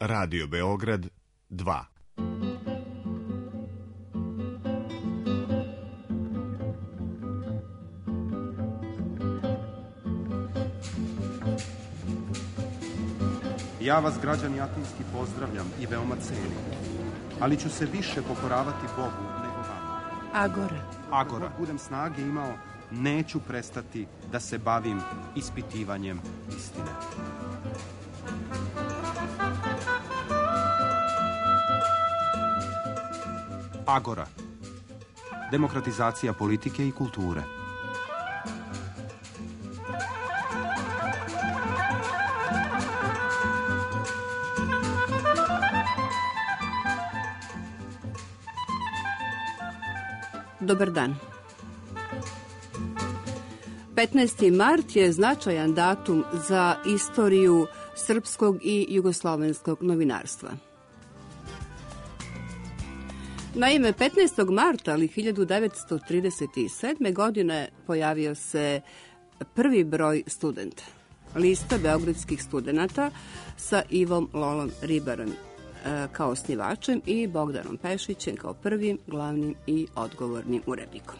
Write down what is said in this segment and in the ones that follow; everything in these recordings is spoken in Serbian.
Radio Beograd 2. Ja vas, građani Atinski, pozdravljam i veoma cenim, ali ću se više pokoravati Bogu nego vama. Agora. Dok budem snage imao, neću prestati da se bavim ispitivanjem istine. Agora. Demokratizacija politike i kulture. Dobar dan. 15. mart je značajan datum za istoriju srpskog i jugoslovenskog novinarstva. Naime, 15. marta, ali 1937. godine pojavio se prvi broj Studenta, lista beogradskih studenata sa Ivom Lolom Ribarom kao osnivačem i Bogdanom Pešićem kao prvim, glavnim i odgovornim urednikom.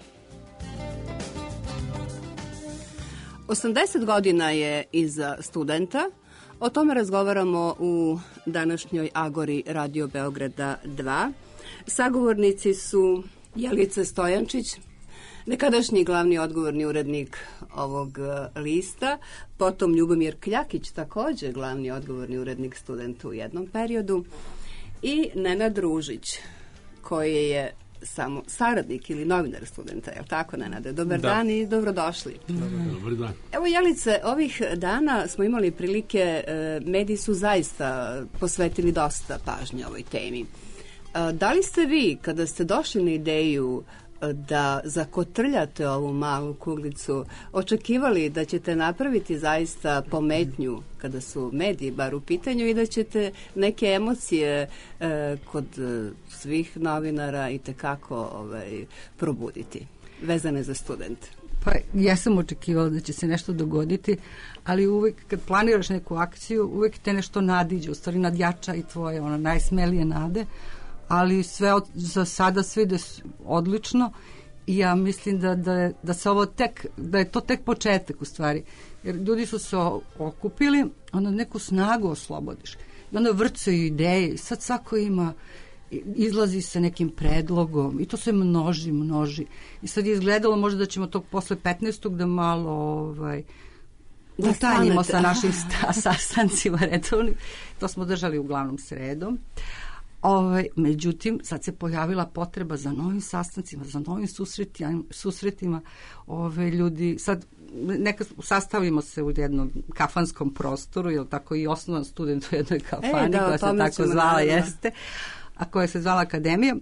80 godina je iza Studenta. O tome razgovaramo u današnjoj Agori Radio Beograda 2. Sagovornici su Jelica Stojančić, nekadašnji glavni odgovorni urednik ovog lista, potom Ljubomir Kljakić, takođe glavni odgovorni urednik Studenta u jednom periodu, i Nenad Ružić, koji je samo saradnik ili novinar Studenta, je li tako, Nenade? Dobar dan i dobrodošli. Dobar dan. Evo, Jelice, ovih dana smo imali prilike, mediji su zaista posvetili dosta pažnje ovoj temi. Da li ste vi, kada ste došli na ideju da zakotrljate ovu malu kuglicu, očekivali da ćete napraviti zaista pometnju kada su mediji bar u pitanju i da ćete neke emocije kod svih novinara i tekako probuditi, vezane za Studente? Pa ja sam očekivala da će se nešto dogoditi, ali uvek kad planiraš neku akciju, uvek te nešto nadiđe, u stvari nadjača i tvoje najsmelije nade, ali sve za sada sve ide odlično i ja mislim da se ovo da je to tek početak u stvari, jer ljudi su se okupili, onda neku snagu oslobodiš i onda vrcaju ideje, sad svako izlazi sa nekim predlogom i to se množi i sad je izgledalo možda da ćemo to posle 15. da malo utanjimo sa našim sastancima redovnim, to smo držali uglavnom sredom. Međutim, sad se pojavila potreba za novim sastancima, za novim susretima. Ljudi, sad neka sastavimo se u jednom kafanskom prostoru, je li tako, i osnovan Student u jednoj kafani koja se tako zvala, jeste, a koja se zvala Akademija.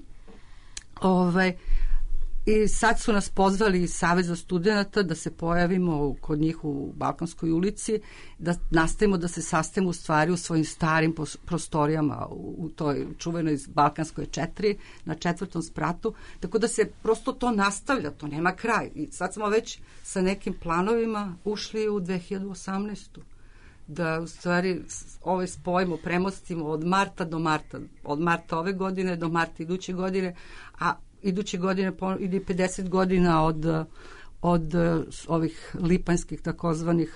I sad su nas pozvali iz Saveza studenata da se pojavimo kod njih u Balkanskoj ulici, da nastavimo da se sastavimo u stvari u svojim starim prostorijama u toj čuvenoj Balkanskoj 4 na 4. spratu, tako da se prosto to nastavlja, to nema kraj. I sad smo već sa nekim planovima ušli u 2018. Da u stvari spojimo, premostimo od marta do marta, od marta ove godine do marta iduće godine, a iduće godine ide 50 godina od ovih lipanjskih takozvanih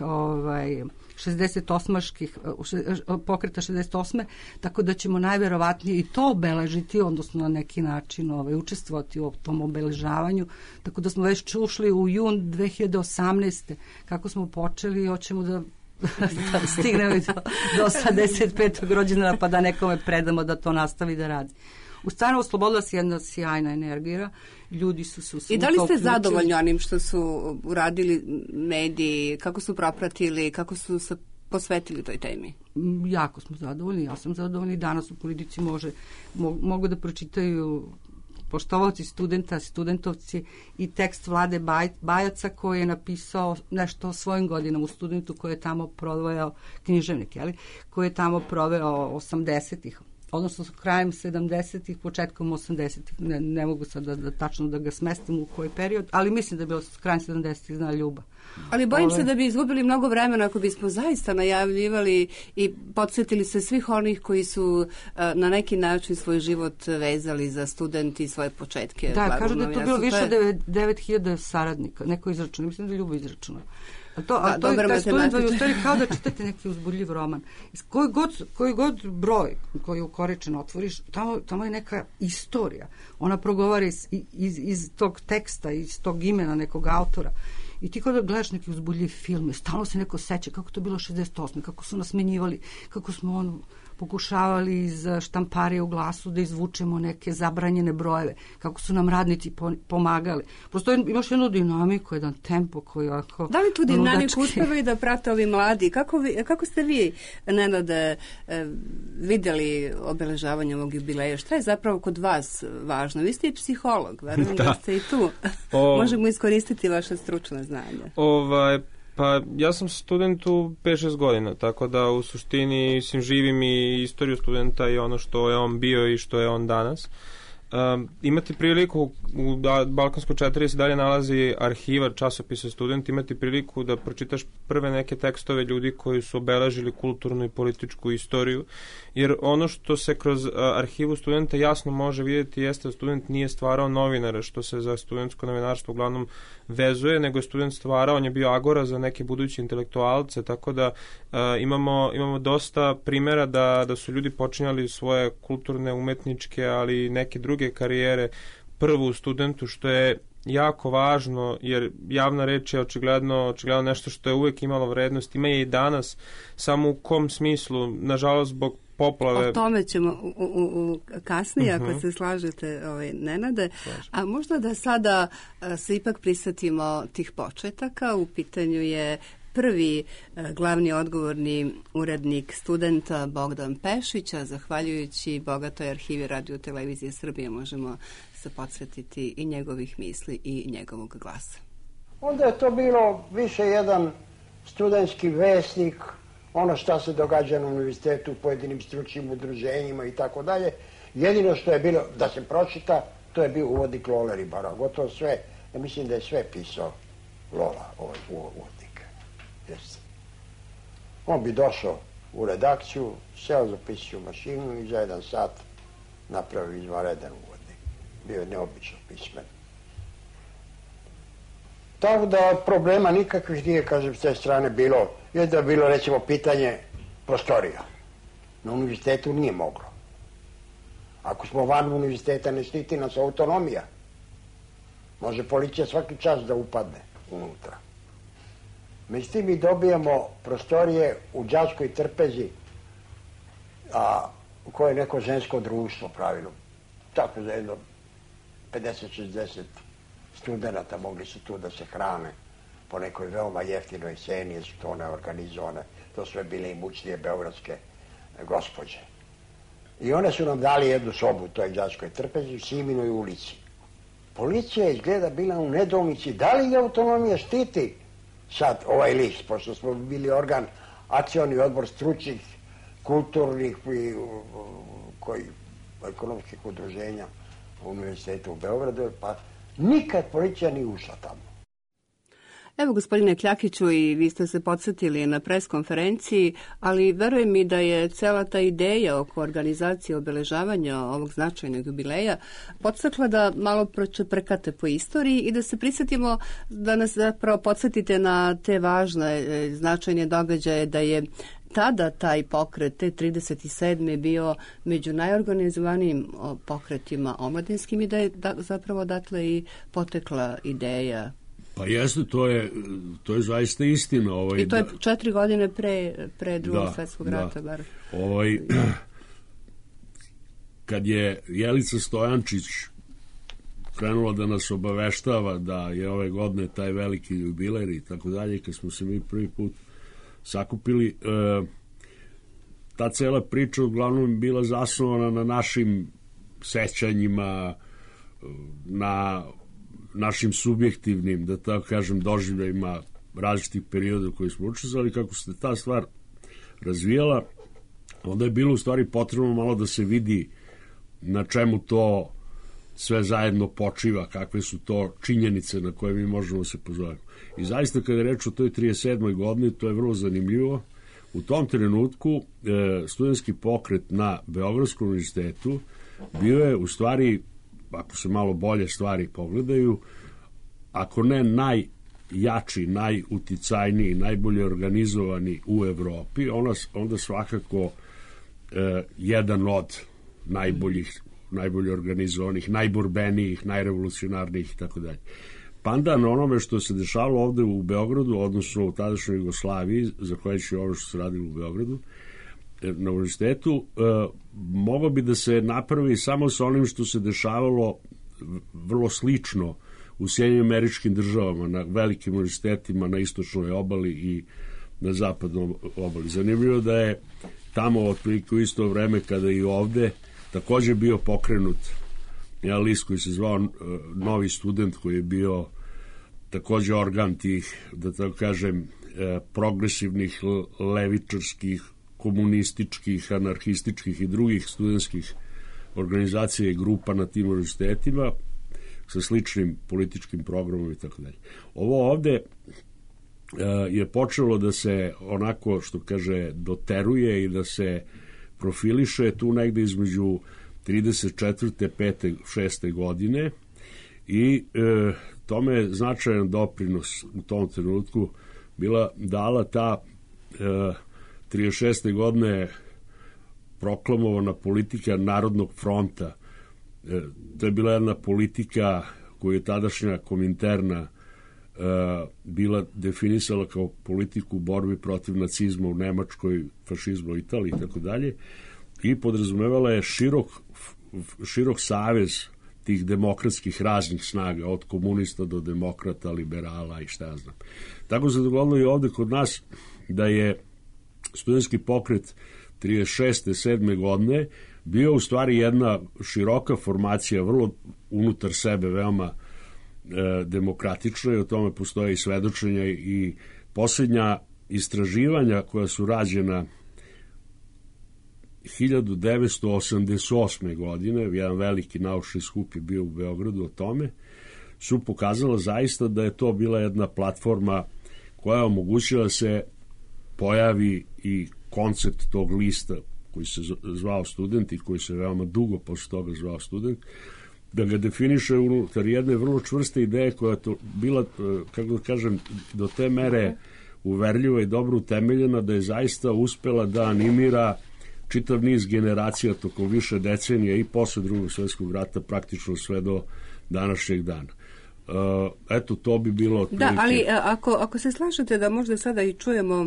68-ških pokreta 68. Tako da ćemo najverovatnije i to obeležiti, odnosno na neki način učestvovati u tom obeležavanju. Tako da smo već ušli u jun 2018. Kako smo počeli i hoćemo da stignemo do 85. rođendana pa da nekome predamo da to nastavi da radi. U stvarno oslobodila se jedna sjajna energija, ljudi su se uključili. I da li ste zadovoljni onim što su uradili mediji, kako su propratili, kako su se posvetili toj temi? Jako smo zadovoljni, ja sam zadovoljni. Danas u Politici mogu da pročitaju poštovaoci Studenta, studentovci i tekst Vlade Bajaca koji je napisao nešto o svojim godinama u Studentu, koji je tamo proveo književnik, koji je tamo proveo 80-ih. odnosno krajem 70-ih, početkom 80-ih, ne mogu sad da tačno da ga smestim u koji period, ali mislim da je bilo krajem 70-ih zna Ljuba. Ali bojim se da bi izgubili mnogo vremena ako bismo zaista najavljivali i podsjetili se svih onih koji su na neki način svoj život vezali za studenti i svoje početke. Da, kažu da je to bilo više od 9000 saradnika, neko izračuna, mislim da je Ljuba izračuna. A to je taj student je u stvari kao da čitate neki uzbudljiv roman. Koji god broj koji ukoričen otvoriš, tamo je neka istorija. Ona progovara iz tog teksta, iz tog imena nekog autora. I ti kada gledaš neki uzbudljiv film, stalno se neko seća kako to bilo 68. Kako su nas smenjivali, kako smo pokušavali iz štamparije u Glasu da izvučemo neke zabranjene brojeve, kako su nam radnici pomagali. Prosto imaš jednu dinamiku, jedan tempo koji ovako... Da li tu dinamiku uspevaju da prate ovi mladi? Kako ste vi, Nenade, videli obeležavanje ovog jubileja? Šta je zapravo kod vas važno? Vi ste i psiholog, verujem da ste i tu. Možemo iskoristiti vaše stručne znanje. Pa ja sam student u 5-6 godina, tako da u suštini živim i istoriju studenta i ono što je on bio i što je on danas. Imati priliku, u Balkanskoj 4 se dalje nalazi arhiva časopisa Student, imati priliku da pročitaš prve neke tekstove ljudi koji su obeležili kulturnu i političku istoriju, jer ono što se kroz arhivu Studenta jasno može vidjeti jeste da Student nije stvarao novinara, što se za studentsko novinarstvo uglavnom vezuje, nego je Student stvarao, on je bio agora za neke buduće intelektualce, tako da imamo dosta primjera da su ljudi počinjali svoje kulturne, umetničke, ali neke druge karijere prvo u Studentu, što je jako važno, jer javna reč je očigledno nešto što je uvek imalo vrednost, ima je i danas, samo u kom smislu, nažalost zbog poplave. O tome ćemo kasnije, ako se slažete, Nenade. A možda da sada se ipak prisjetimo tih početaka. U pitanju je prvi glavni odgovorni urednik Studenta Bogdan Pešić, a zahvaljujući bogatoj arhivi Radio Televizije Srbije možemo se podsjetiti i njegovih misli i njegovog glasa. Onda je to bilo više jedan studentski vesnik, ono šta se događa na univerzitetu u pojedinim stručnim udruženjima i tako dalje. Jedino što je bilo da se pročita, to je bio uvodnik Lole Ribara. Gotovo sve, ja mislim da je sve pisao Lola, ovaj uvodnik. Jeste. On bi došao u redakciju, seo za pisću mašinu i za 1 sat napravio izvanredan uvodnik. Bio je neobično pismen. Tako da problema nikakvih nije, kažem, s te strane bilo. Je da je bilo, recimo, pitanje prostorija. Na univerzitetu nije moglo. Ako smo van univerziteta, ne štiti nas autonomija. Može policija svaki čas da upadne unutra. Međutim, mi dobijamo prostorije u đačkoj trpezi, koje je neko žensko društvo pravilo. Tako za jedno 50-60 studenta mogli su tu da se hrane po nekoj veoma jeftinoj ceni, jer su to one organizovane. To sve bile imućnije beogradske gospođe. I one su nam dali jednu sobu u toj đačkoj trpezi u Siminoj ulici. Policija je izgleda bila u nedoumici. Da li je autonomija štiti sad ovaj list, pošto smo bili organ, akcioni odbor stručnih, kulturnih i ekonomskih udruženja u univerzitetu u Beogradu, pa nikad policija nije ušla tamo. Evo, gospodine Kljakiću, i vi ste se podsjetili na preskonferenciji, ali verujem mi da je cela ta ideja oko organizacije obeležavanja ovog značajnog jubileja podstakla da malo prekate po istoriji i da se prisjetimo, da nas zapravo podsjetite na te važne značajne događaje, da je tada taj pokret, te 37. bio među najorganizovanijim pokretima omladinskim i da je zapravo odatle i potekla ideja. Pa jeste, to je zaista istina. I to je 4 godine pre Drugog svjetskog rata. Bar. Kad je Jelica Stojančić krenula da nas obaveštava da je ove godine taj veliki jubiler i tako dalje, kad smo se mi prvi put sakupili, ta cela priča uglavnom bila zasnovana na našim sećanjima, na našim subjektivnim, da tako kažem, doživljajima različitih perioda u koji smo učestvovali. Kako se ta stvar razvijala, onda je bilo u stvari potrebno malo da se vidi na čemu to sve zajedno počiva, kakve su to činjenice na koje mi možemo se pozovati. I zaista kada je reč o toj 37. godini, to je vrlo zanimljivo. U tom trenutku studentski pokret na Beogradskom univerzitetu bio je u stvari, ako se malo bolje stvari pogledaju, ako ne najjači, najuticajniji, najbolje organizovani u Evropi, onda svakako jedan od najbolje organizovanih, najborbenijih, najrevolucionarnijih i tako dalje. Pandan onome što se dešavalo ovde u Beogradu, odnosno u tadašnjoj Jugoslaviji, zahvaljujući ovo što se radilo u Beogradu, na univerzitetu, moglo bi da se napravi samo sa onim što se dešavalo vrlo slično u Sjedinjenim Američkim Državama, na velikim univerzitetima na istočnoj obali i na zapadnoj obali. Zanimljivo da je tamo otprilike u isto vreme kada i ovde takođe bio pokrenut jedan list koji se zvao Novi student, koji je bio takođe organ tih, da tako kažem, progresivnih, levičarskih, komunističkih, anarhističkih i drugih studentskih organizacija i grupa na tim univerzitetima sa sličnim političkim programom i tako dalje. Ovo ovde je počelo da se onako, što kaže, doteruje i da se profiliše tu negde između 34. 5. 6. godine i tome je značajan doprinos u tom trenutku bila dala ta 36. godine proklamovana politika Narodnog fronta. To je bila jedna politika koju je tadašnja Kominterna bila definisala kao politiku borbi protiv nacizma u Nemačkoj, fašizmu u Italiji i tako dalje, i podrazumevala je širok savez tih demokratskih raznih snaga, od komunista do demokrata, liberala i šta ja znam. Tako se dogodilo i ovde kod nas da je studentski pokret 36. 7. godine bio u stvari jedna široka formacija, vrlo unutar sebe, veoma demokratična, i o tome postoje i svedočenja i posljednja istraživanja koja su rađena 1988. godine, jedan veliki naučni skup je bio u Beogradu o tome, su pokazala zaista da je to bila jedna platforma koja je omogućila da se pojavi i koncept tog lista koji se zvao Student i koji se veoma dugo posle toga zvao Student, da ga definiše unutar jedne vrlo čvrste ideje koja je to bila, kako da kažem, do te mere uverljiva i dobro utemeljena da je zaista uspela da animira čitav niz generacija tokom više decenija i posle Drugog svjetskog rata, praktično sve do današnjeg dana. Eto, to bi bilo... Da, ali ako se slažete da možda sada i čujemo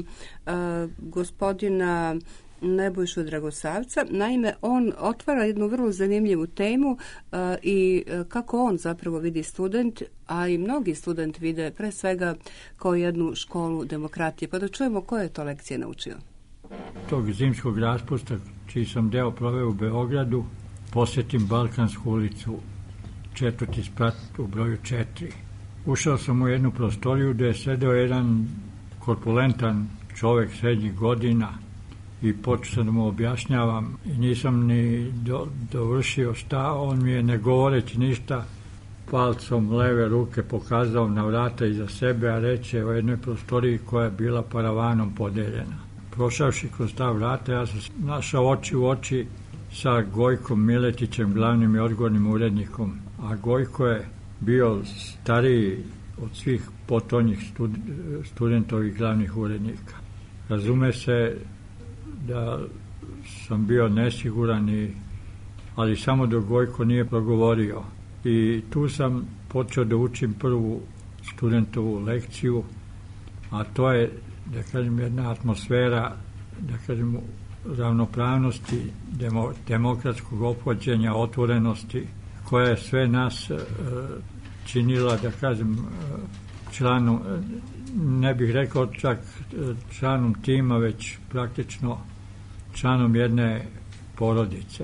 gospodina Nebojšu Dragosavca, naime, on otvara jednu vrlo zanimljivu temu i kako on zapravo vidi student, a i mnogi student vide pre svega kao jednu školu demokratije. Pa da čujemo koje je to lekcije naučio. Tog zimskog raspusta, čiji sam deo proveo u Beogradu, posjetim Balkansku ulicu, 4. sprat u broju 4. Ušao sam u jednu prostoriju gde je sedeo jedan korpulentan čovek srednjih godina i počeo sam da mu objašnjavam i nisam ni dovršio šta, on mi je, ne govoreći ništa, palcom leve ruke pokazao na vrata iza sebe, a reče o jednoj prostoriji koja je bila paravanom podeljena. Prošavši kroz ta vrata, ja sam našao oči u oči sa Gojkom Miletićem, glavnim i odgovornim urednikom, a Gojko je bio stariji od svih potonjih studentovih glavnih urednika. Razume se da sam bio nesiguran, ali samo dok Gojko nije progovorio. I tu sam počeo da učim prvu studentovu lekciju, a to je, da kažem, jedna atmosfera, da kažem, ravnopravnosti, demokratskog ophođenja, otvorenosti, koja je sve nas činila, da kažem, članom, ne bih rekao čak članom tima, već praktično članom jedne porodice.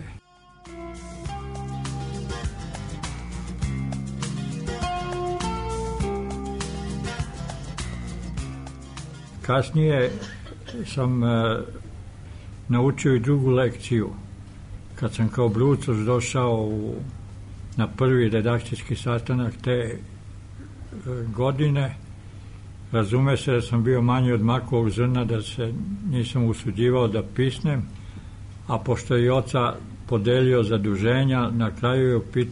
Kasnije sam naučio i drugu lekciju. Kad sam kao brucoš došao na prvi redakcijski sastanak te godine, razume se da sam bio manji od makovog zrna, da se nisam usuđivao da pisnem, a pošto je i oca podelio zaduženja, na kraju je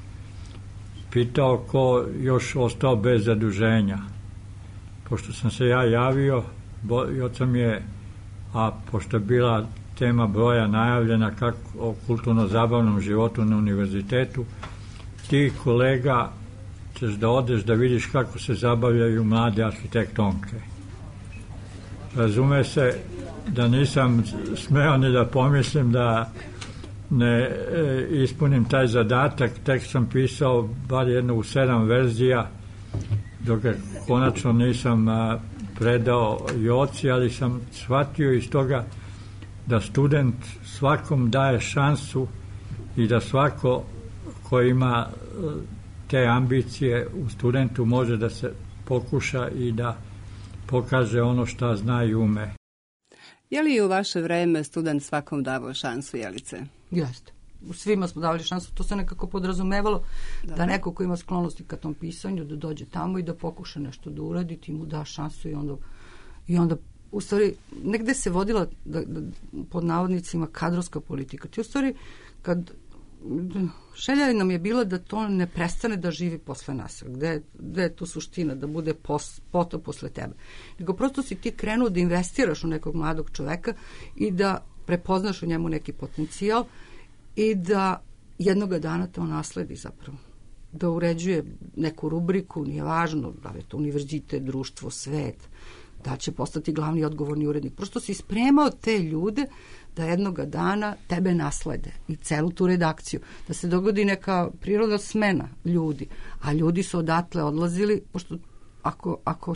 pitao ko još ostao bez zaduženja. Pošto sam se ja javio, i oca mi je, a pošto je bila tema broja najavljena kako o kulturno-zabavnom životu na univerzitetu, ti kolega ćeš da odeš da vidiš kako se zabavljaju mlade arhitektonke. Razume se da nisam smeo ni da pomislim da ne ispunim taj zadatak, tek sam pisao bar jednu u 7 verzija, dok je konačno nisam predao Joci, ali sam shvatio iz toga da student svakom daje šansu i da svako ko ima te ambicije u studentu može da se pokuša i da pokaže ono šta zna i ume. Je li u vaše vreme student svakom davao šansu, Jelice? Jeste. Svima smo davali šansu, to se nekako podrazumevalo da neko ko ima sklonosti ka tom pisanju, da dođe tamo i da pokuša nešto da uradi, ti mu da šansu i onda u stvari negde se vodila pod navodnicima kadrovska politika. Ti u stvari kad želja nam je bila da to ne prestane da živi posle nas. Gde je tu suština? Da bude potop posle tebe. Nego prosto si ti krenuo da investiraš u nekog mladog čoveka i da prepoznaš u njemu neki potencijal i da jednoga dana to nasledi zapravo. Da uređuje neku rubriku, nije važno da je to univerzitet, društvo, svet, da će postati glavni odgovorni urednik. Prosto si spremao te ljude da jednoga dana tebe naslede i celu tu redakciju. Da se dogodi neka prirodna smena ljudi, a ljudi su odatle odlazili, pošto ako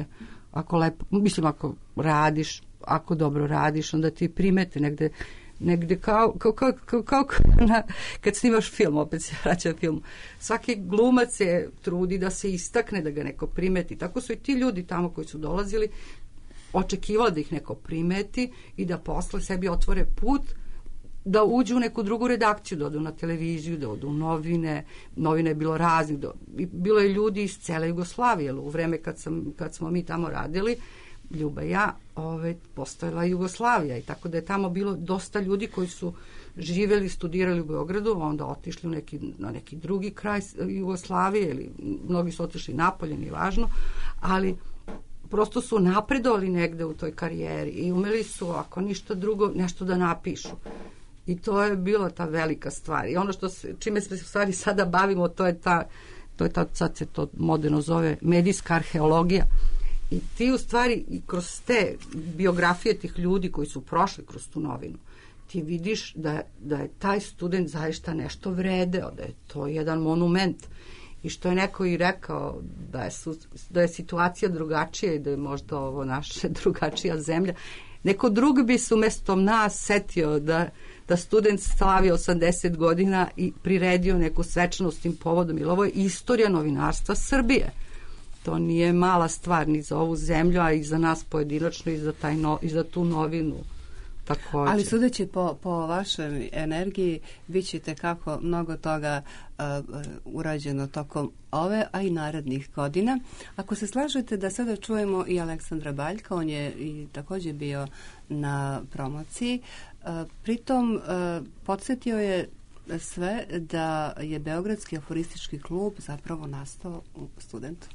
radiš, ako dobro radiš, onda ti primete negde kao kad snimaš film, opet se vraća film. Svaki glumac se trudi da se istakne, da ga neko primeti. Tako su i ti ljudi tamo koji su dolazili očekivali da ih neko primeti i da posle sebi otvore put da uđu u neku drugu redakciju, da odu na televiziju, da odu u novine. Novine je bilo raznih. Bilo je ljudi iz cele Jugoslavije. U vreme kad smo mi tamo radili, Ljuba i ja, postojala Jugoslavija i tako da je tamo bilo dosta ljudi koji su živeli, studirali u Beogradu, onda otišli na neki drugi kraj Jugoslavije ili mnogi su otišli napolje, nije važno, ali prosto su napredovali negde u toj karijeri i umeli su, ako ništa drugo, nešto da napišu. I to je bila ta velika stvar. I ono čime se u stvari sada bavimo, to je ta, sad se to moderno zove medijska arheologija. I ti u stvari i kroz te biografije tih ljudi koji su prošli kroz tu novinu, ti vidiš da je taj student zaista nešto vredeo, da je to jedan monument. I što je neko i rekao da je situacija drugačija i da je možda ovo naša drugačija zemlja. Neko drug bi se umjesto nas setio da student slavi 80 godina i priredio neku svečanost tim povodom, jer ovo je istorija novinarstva Srbije. To nije mala stvar ni za ovu zemlju, a i za nas pojedinačno i za tu novinu. Također. Ali sudeći po vašoj energiji, bit ćete kako mnogo toga urađeno tokom ove, a i narednih godina. Ako se slažete da sada čujemo i Aleksandra Baljka, on je i također bio na promociji. Pritom podsjetio je sve da je Beogradski aforistički klub zapravo nastao u studentu.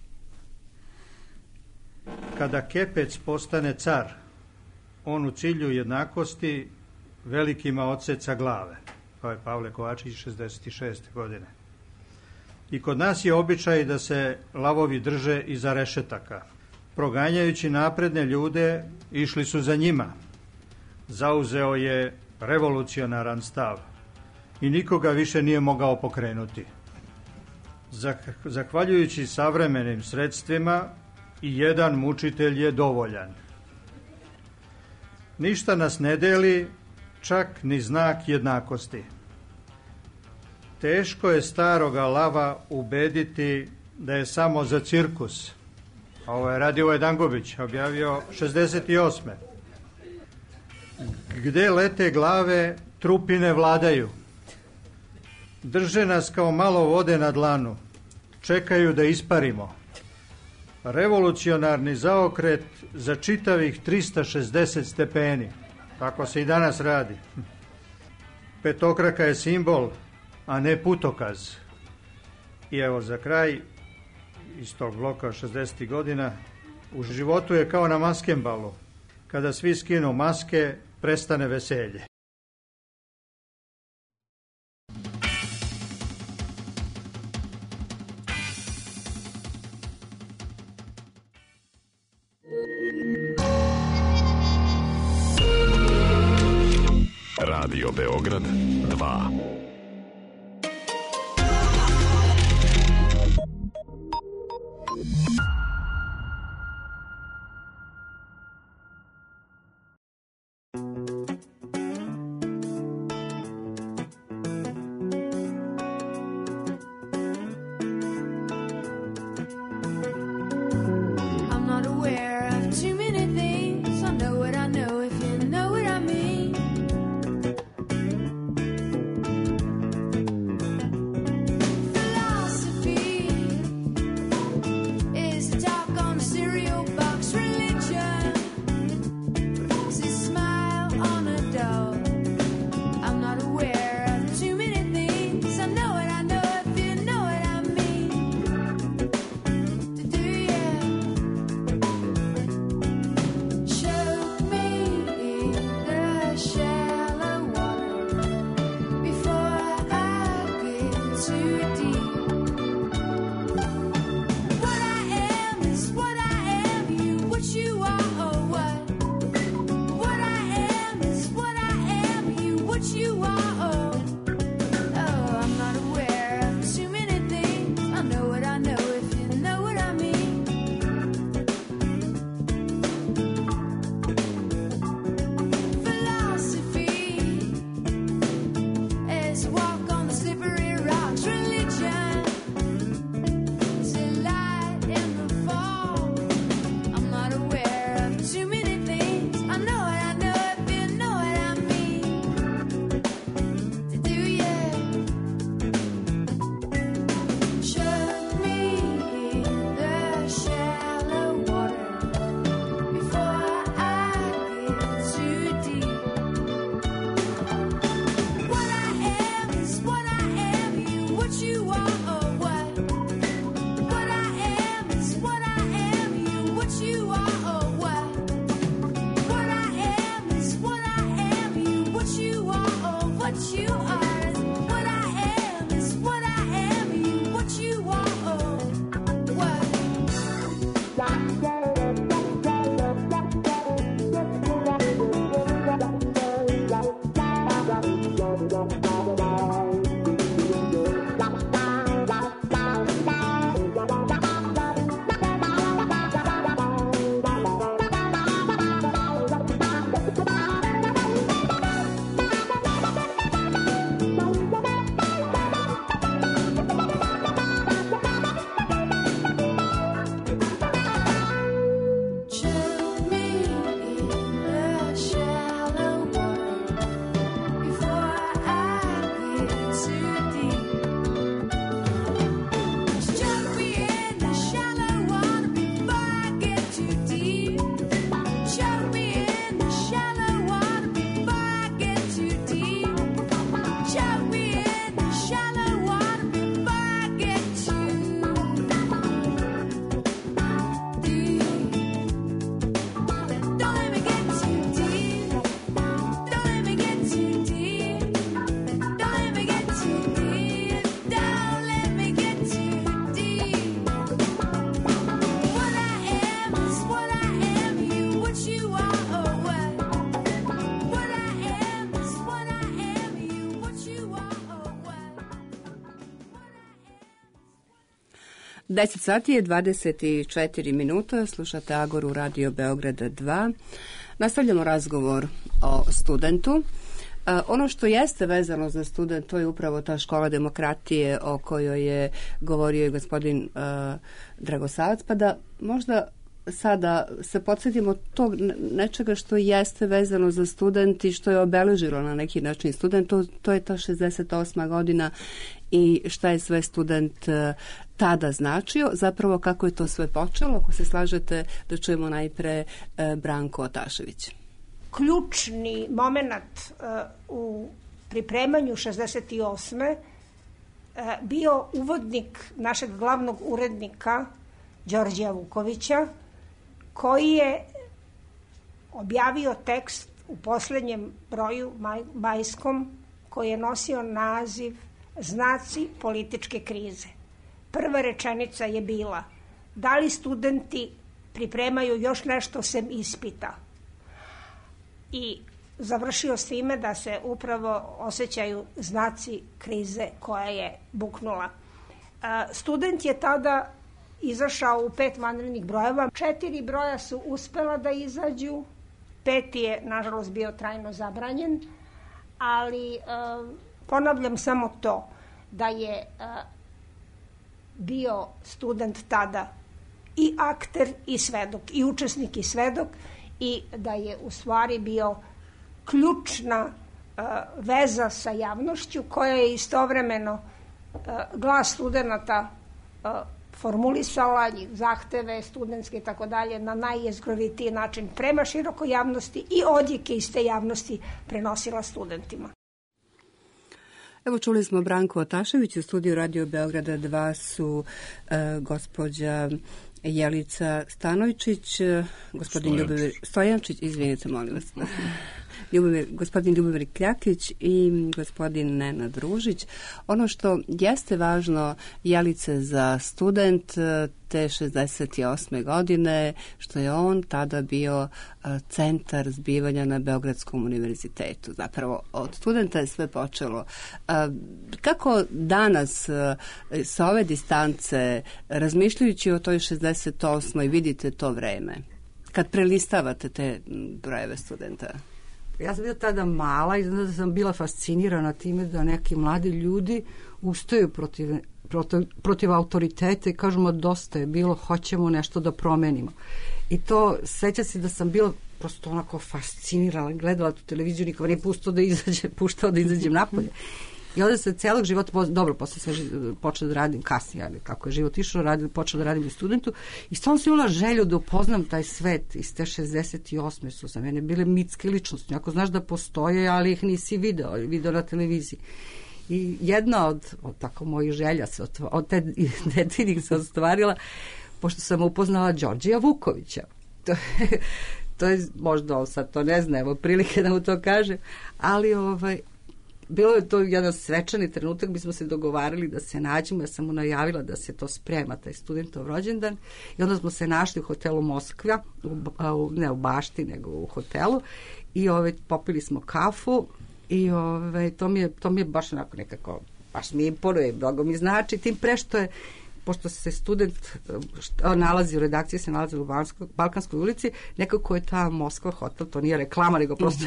Kada Kepec postane car, on u cilju jednakosti velikima odseca glave. To je Pavle Kovačić 66. godine. I kod nas je običaj da se lavovi drže iza rešetaka. Proganjajući napredne ljude, išli su za njima. Zauzeo je revolucionaran stav i nikoga više nije mogao pokrenuti. Zahvaljujući savremenim sredstvima, i jedan mučitelj je dovoljan. Ništa nas ne deli, čak ni znak jednakosti. Teško je staroga lava ubediti da je samo za cirkus. Ovo je Radivoje Dangubić objavio 68. Gde lete glave, trupine vladaju. Drže nas kao malo vode na dlanu. Čekaju da isparimo. Revolucionarni zaokret za čitavih 360 stepeni. Tako se i danas radi. Petokraka je simbol, a ne putokaz. I evo za kraj, iz tog bloka 60. godina, u životu je kao na maskembalu. Kada svi skinu maske, prestane veselje. Radio Beograd 2. Deset sati je 24 minuta, slušate Agoru Radio Beograda 2. Nastavljamo razgovor o studentu. Ono što jeste vezano za student, to je upravo ta škola demokratije o kojoj je govorio i gospodin Dragosavac, pa da možda sada se podsjetimo tog nečega što jeste vezano za student i što je obeležilo na neki način student, to je ta 68. godina i šta je sve student tada značio, zapravo kako je to sve počelo, ako se slažete da čujemo najpre Branko Otašević. Ključni moment u pripremanju 68. bio uvodnik našeg glavnog urednika Đorđija Vukovića, koji je objavio tekst u poslednjem broju majskom, koji je nosio naziv Znaci političke krize. Prva rečenica je bila: da li studenti pripremaju još nešto sem ispita? I završio s time da se upravo osjećaju znaci krize koja je buknula. Student je tada izašao u 5 vanrednih brojeva. 4 broja su uspela da izađu, 5 je, nažalost, bio trajno zabranjen, ali ponavljam samo to, da je bio student tada i akter i svedok, i učesnik i svedok, i da je u stvari bio ključna veza sa javnošću, koja je istovremeno glas studenta formulisala zahteve studentske i tako dalje na najjezgrovitiji način prema širokoj javnosti i odjeke iz te javnosti prenosila studentima. Evo, čuli smo Branko Otašević, u studiju Radio Beograda 2 su gospođa Jelica Stanojčić, gospodin Ljubomir Stojančić, izvinite, molim vas. Gospodin Ljubomir Kljakić i gospodin Nenad Ružić. Ono što jeste važno, Jelice, za student te 68. godine, što je on tada bio centar zbivanja na Beogradskom univerzitetu. Zapravo, od studenta je sve počelo. Kako danas sa ove distance, razmišljajući o toj 68. vidite to vreme? Kad prelistavate te brojeve studenta? Ja sam bila tada mala i znam da sam bila fascinirana time da neki mladi ljudi ustaju protiv autoriteta i kažemo dosta je bilo, hoćemo nešto da promenimo. I to, seća se da sam bila prosto onako fascinirana, gledala tu televiziju, niko nije puštao da izađem napolje. I onda se celog života, dobro, posle se počeo da radim kasnije, ali kako je život išao, počeo da radim u studentu i stvarno sam imala želju da upoznam taj svet iz te 68. su za mene bile mitske ličnosti. Ako znaš da postoje, ali ih nisi video na televiziji. I jedna od tako mojih želja od te detinih se ostvarila, pošto sam upoznala Đorđija Vukovića. To je, možda on sad to ne zna, evo prilike da mu to kaže, ali bilo je to jedan svečani trenutak, mi smo se dogovarali da se nađemo, ja sam mu najavila da se to sprema, taj studentov rođendan, i onda smo se našli u hotelu Moskva, ne u bašti, nego u hotelu, i popili smo kafu i to mi je baš onako nekako, baš mi imponuje, mnogo mi znači, tim pre što je, pošto se student nalazi u redakciji, se nalazi u Balkanskoj ulici, nekako je ta Moskva hotel, to nije reklama, nego prosto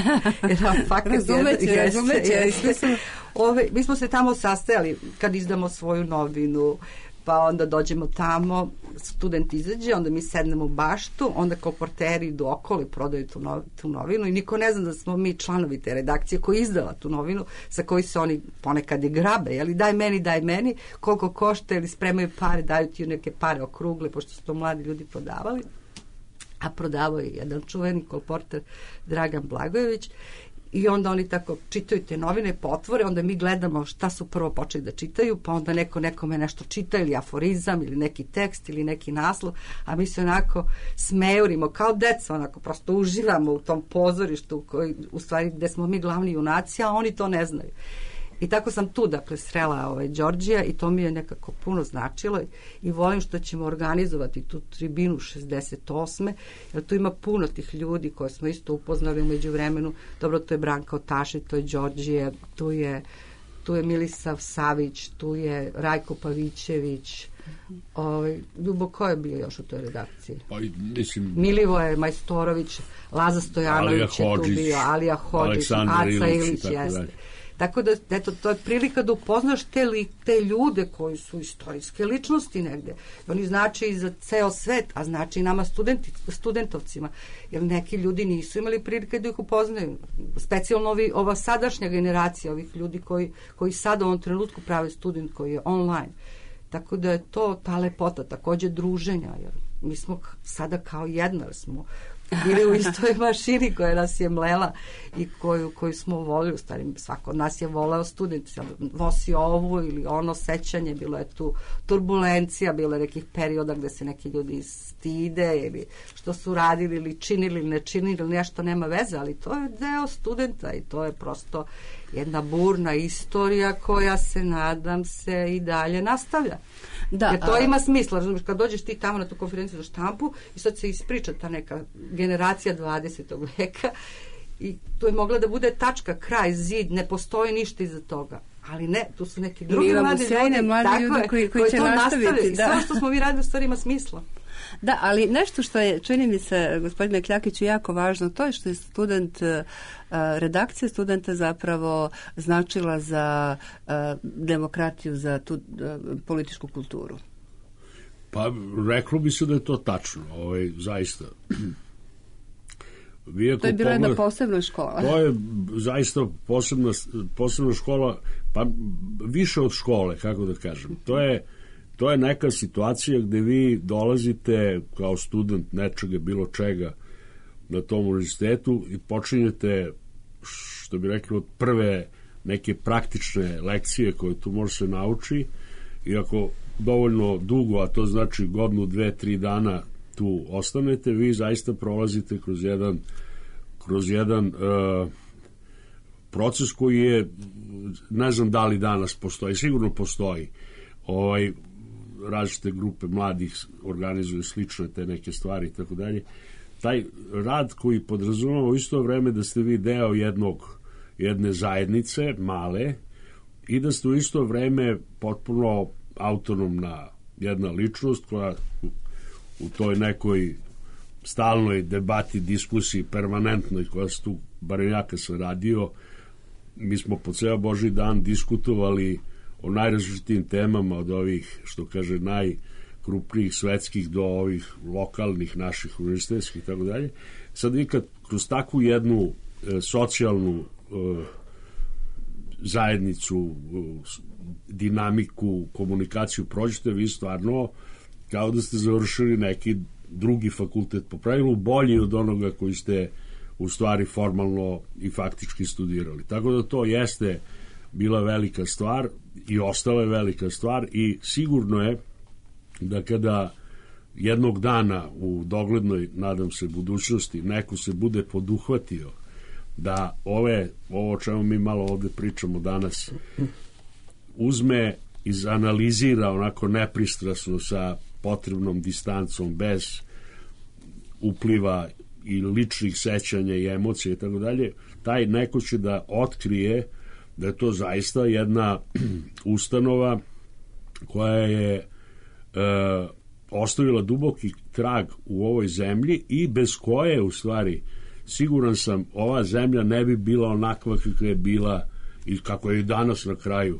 razumeće. Mi smo se tamo sastajali kad izdamo svoju novinu, pa onda dođemo tamo, student izađe, onda mi sednemo u baštu, onda kolporteri idu okolo i prodaju tu novinu i niko ne zna da smo mi članovi te redakcije koji izdala tu novinu, sa koji se oni ponekad i grabe, jeli daj meni, koliko košta, ili spremaju pare, daju ti neke pare okrugle, pošto su to mladi ljudi prodavali, a prodavao je jedan čuveni kolporter Dragan Blagojević. I onda oni tako čitaju te novine, potvore, onda mi gledamo šta su prvo počeli da čitaju, pa onda neko nekome nešto čita, ili aforizam, ili neki tekst, ili neki naslov, a mi se onako smejurimo, kao deca, onako prosto uživamo u tom pozorištu, koji, u stvari, gde smo mi glavni junaci, a oni to ne znaju. I tako sam tu, dakle, srela Đorđija i to mi je nekako puno značilo i volim što ćemo organizovati tu tribinu 68. jer tu ima puno tih ljudi koje smo isto upoznali u međuvremenu. Dobro, to je Branka Otašević, to je Đorđije, tu je Milisav Savić, tu je Rajko Pavićević. Ljubo, ko je bio još u toj redakciji? Milivoje Majstorović, Laza Stojanović je tu bio, Alija Hodžić, Aca Ilić, jeste. Tako da, eto, to je prilika da upoznaš te ljude koji su istorijske ličnosti negde. Oni znači i za ceo svet, a znači i nama studentovcima. Jer neki ljudi nisu imali prilike da ih upoznaju. Specijalno ova sadašnja generacija ovih ljudi koji sada u ovom trenutku prave student koji je online. Tako da je to ta lepota, takođe druženja, jer mi smo sada kao jedna, jer smo bili u istoj mašini koja nas je mlela i koju smo volili, u stvari svako od nas je voleo student, nosi ovu ili ono sećanje, bilo je tu turbulencija, bilo je nekih perioda gde se neki ljudi stide ili što su radili ili činili ili ne činili ili nešto nema veze, ali to je deo studenta i to je prosto jedna burna istorija koja se, nadam se, i dalje nastavlja. Da, jer to ima smisla, razumiješ, kad dođeš ti tamo na tu konferenciju za štampu i sad se ispriča ta neka generacija 20. veka i to je mogla da bude tačka, kraj, zid, ne postoji ništa iza toga. Ali ne, tu su neki drugi mladi ljudi koji će nastaviti. I sve što smo mi radili u stvari ima smisla. Da, ali nešto što je, čini mi se, gospodine Kljakiću, jako važno, to je što je redakcija studenta zapravo značila za demokratiju, za tu političku kulturu. Pa, reklo bi se da je to tačno, zaista. To je bila jedna posebna škola. To je zaista posebna škola, pa više od škole, kako da kažem. To je neka situacija gde vi dolazite kao student nečega, bilo čega na tom univerzitetu i počinjete, što bi rekli, od prve neke praktične lekcije koje tu može se nauči i ako dovoljno dugo, a to znači godinu, 2-3 dana tu ostanete, vi zaista prolazite kroz jedan proces koji je, ne znam da li danas postoji, sigurno postoji, različite grupe mladih organizuju slične te neke stvari i tako dalje. Taj rad koji podrazumeva u isto vreme da ste vi deo jedne zajednice, male, i da ste u isto vreme potpuno autonomna jedna ličnost koja u toj nekoj stalnoj debati, diskusiji, permanentnoj, koja se tu, barem ja kad sam radio, mi smo po ceo Božji dan diskutovali o najrazličitijim temama, od ovih, što kaže, najkrupnijih svetskih do ovih lokalnih naših univerzitetskih i tako dalje. Sad vi kad kroz takvu jednu socijalnu zajednicu, dinamiku, komunikaciju prođete, vi stvarno kao da ste završili neki drugi fakultet, po pravilu bolji od onoga koji ste u stvari formalno i faktički studirali. Tako da to jeste bila velika stvar i ostala je velika stvar i sigurno je da kada jednog dana u doglednoj, nadam se, budućnosti neko se bude poduhvatio da ovo o čemu mi malo ovde pričamo danas uzme, izanalizira onako nepristrasno sa potrebnom distancom, bez upliva i ličnih sećanja i emocija i tako dalje, taj neko će da otkrije da je to zaista jedna ustanova koja je ostavila duboki trag u ovoj zemlji i bez koje, u stvari, siguran sam, ova zemlja ne bi bila onakva kakva je bila i kako je i danas na kraju,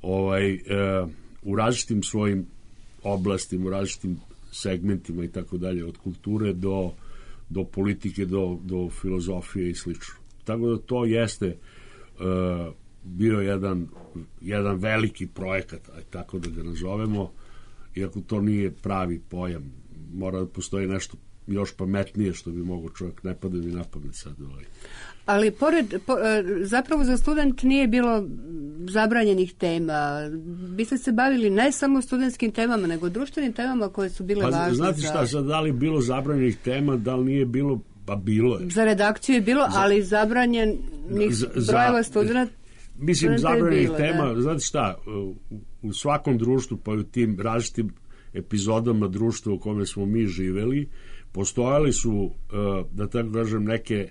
u različitim svojim oblastima, u različitim segmentima i tako dalje, od kulture do politike, do filozofije i slično. Tako da to jeste bio jedan veliki projekat, tako da ga nazovemo, iako to nije pravi pojam, mora da postoji nešto još pametnije što bi mogo čovjek, ne pada mi na pamet sad. Ali zapravo za student nije bilo zabranjenih tema. Vi ste se bavili ne samo studentskim temama, nego društvenim temama koje su bile važne. Znate šta, sad da li bilo zabranjenih tema, da li nije bilo, pa bilo je. Za redakciju je bilo, ali zabranjenih brojeva studenta. Mislim, zabranjenih tema, da. Znate šta, u svakom društvu, pa i u tim različitim epizodama društva u kome smo mi živeli, postojali su, da tako kažem,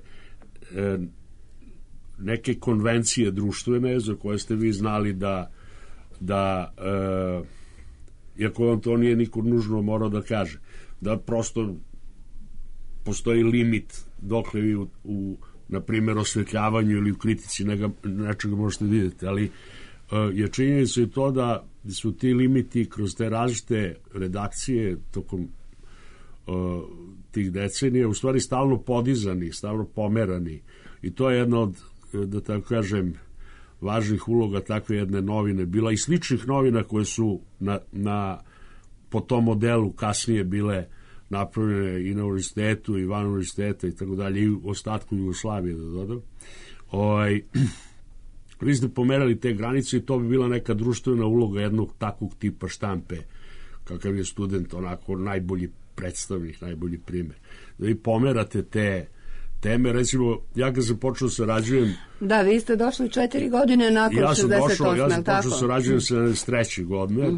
neke konvencije društvene za koje ste vi znali da iako vam to nije niko nužno morao da kaže, da prosto postoji limit dokle vi u na primjer osvetljavanju ili u kritici nečega možete vidjeti, ali je činjenica i to da su ti limiti kroz te različite redakcije tokom tih decenija u stvari stalno podizani, stalno pomerani, i to je jedna od, da tako kažem, važnih uloga takve jedne novine bila i sličnih novina koje su po tom modelu kasnije bile napravljene i na univerzitetu i van univerziteta i tako dalje, i u ostatku Jugoslavije, da dodam. Vi ste pomerali te granice i to bi bila neka društvena uloga jednog takvog tipa štampe, kakav je Student, onako najbolji predstavnik, najbolji primjer. Da vi pomerate te teme, recimo, ja kad sam počeo sarađujem... Da, vi ste došli 4 godine nakon 68. Ja sam počeo sarađujem 73. godine.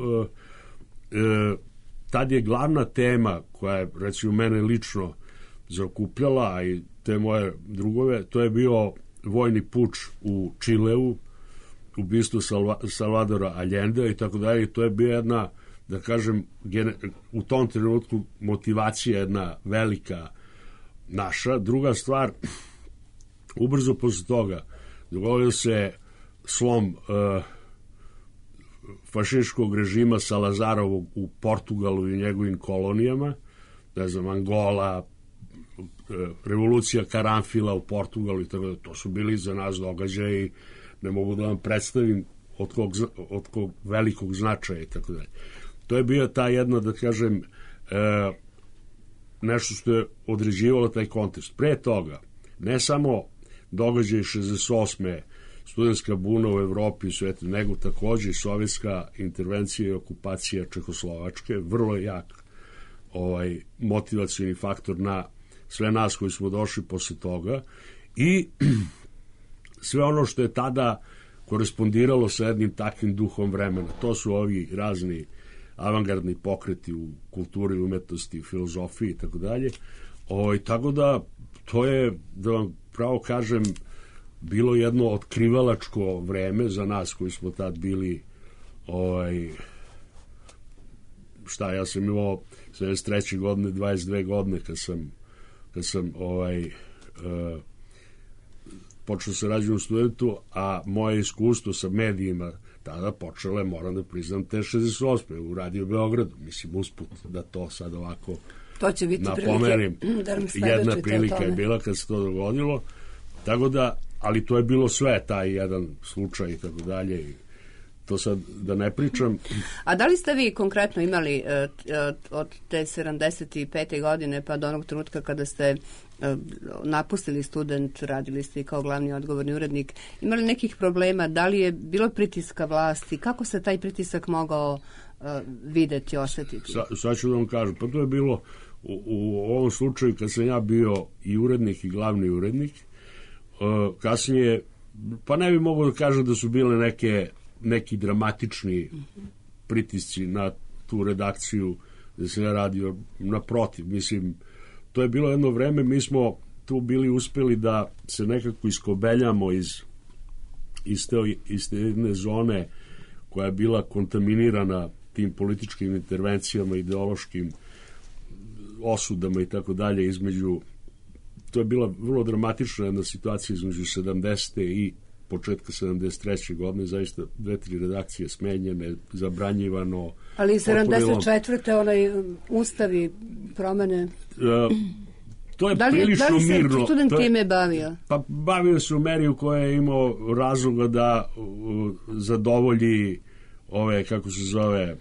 Tad je glavna tema koja je, recimo, mene lično zaokupljala, a i te moje drugove, to je bio vojni puč u Čileu, ubistvo Salvadora Allende i tako dalje. To je bio jedna, da kažem, u tom trenutku motivacija jedna velika naša. Druga stvar, ubrzo posle toga dogodio se slom fašističkog režima Salazarovog u Portugalu i njegovim kolonijama, ne znam, Angola, revolucija Karanfila u Portugalu i tako da, to su bili za nas događaji, ne mogu da vam predstavim od kog velikog značaja i tako dalje. To je bio ta jedna, da kažem, nešto što je određivalo taj kontekst. Pre toga, ne samo događaj 68. studentska buna u Evropi i svijetu, nego takođe sovjetska intervencija i okupacija Čehoslovačke, vrlo jak motivacioni faktor na sve nas koji smo došli posle toga, i sve ono što je tada korespondiralo sa jednim takvim duhom vremena. To su ovi razni avangardni pokreti u kulturi, umetnosti, filozofiji i tako dalje. Tako da to je, da vam pravo kažem, bilo jedno otkrivalačko vreme za nas koji smo tad bili ja sam imao 73. godine 22 godine kad sam počeo se rađati u Studentu, a moje iskustvo sa medijima tada počelo je, moram da priznam, te 68. u Radio Beogradu. Mislim, usput da to sad ovako napomerim. Jedna prilika je bila kad se to dogodilo. Tako da, ali to je bilo sve, taj jedan slučaj i tako dalje. To sad da ne pričam. A da li ste vi konkretno imali od te 75. godine pa do onog trenutka kada ste napustili Student, radili ste i kao glavni odgovorni urednik, imali nekih problema? Da li je bilo pritiska vlasti? Kako se taj pritisak mogao videti, osjetiti? Sad ću da vam kažem. Pa to je bilo u ovom slučaju kad sam ja bio i urednik i glavni urednik. Kasnije, pa ne bi mogao da kažem da su bile neki dramatični pritisci na tu redakciju da se ne radio. Naprotiv, mislim, to je bilo jedno vreme, mi smo tu bili uspeli da se nekako iskobeljamo iz te jedne zone koja je bila kontaminirana tim političkim intervencijama, ideološkim osudama i tako dalje, između, to je bila vrlo dramatična jedna situacija između 70. i početka 73. godine, zaista 2-3 redakcije smenjene, zabranjivano. Ali 74. onaj ustavi promene... To je prilično mirno. Da li se Student time bavio? Pa bavio se u meri u kojoj je imao razloga da zadovolji ove, kako se zove,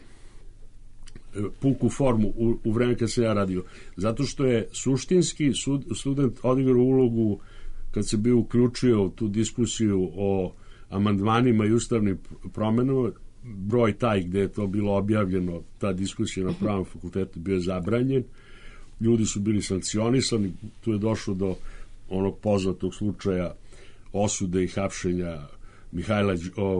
puku formu u vreme kad se ja radio. Zato što je suštinski Student odigrao ulogu kad se bio uključio u tu diskusiju o amandmanima i ustavnim promenama. Broj taj gde je to bilo objavljeno, ta diskusija na Pravnom fakultetu bio zabranjen. Ljudi su bili sankcionisani, tu je došlo do onog poznatog slučaja osude i hapšenja Mihajla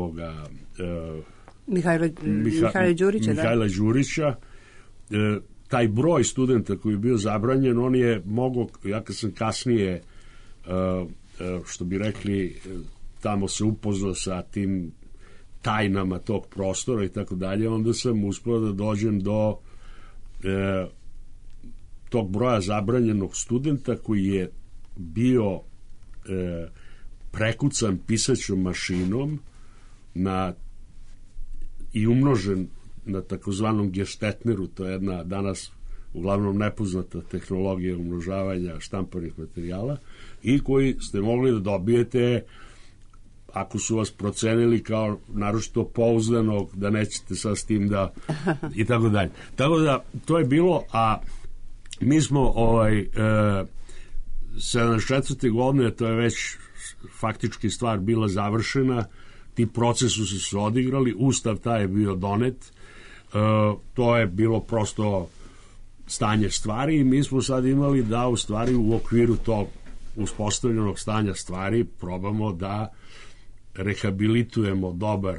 Đurića. Taj broj studenta koji je bio zabranjen, on je mogao, ja kad sam kasnije, što bi rekli, tamo se upoznao sa tim tajnama tog prostora i tako dalje, onda sam uspio da dođem do tog broja zabranjenog studenta koji je bio prekucan pisaćom mašinom i umnožen na takozvanom Gestetneru, to je jedna danas uglavnom nepoznata tehnologija umnožavanja štampanih materijala, i koji ste mogli da dobijete ako su vas procenili kao naročito pouzdanog, da nećete sad s tim da i tako dalje. Tako da to je bilo, a mi smo 74. godine, to je već faktički stvar bila završena, ti procesi su se odigrali, ustav taj je bio donet, to je bilo prosto stanje stvari i mi smo sad imali da u stvari u okviru tog uspostavljenog stanja stvari probamo da rehabilitujemo dobar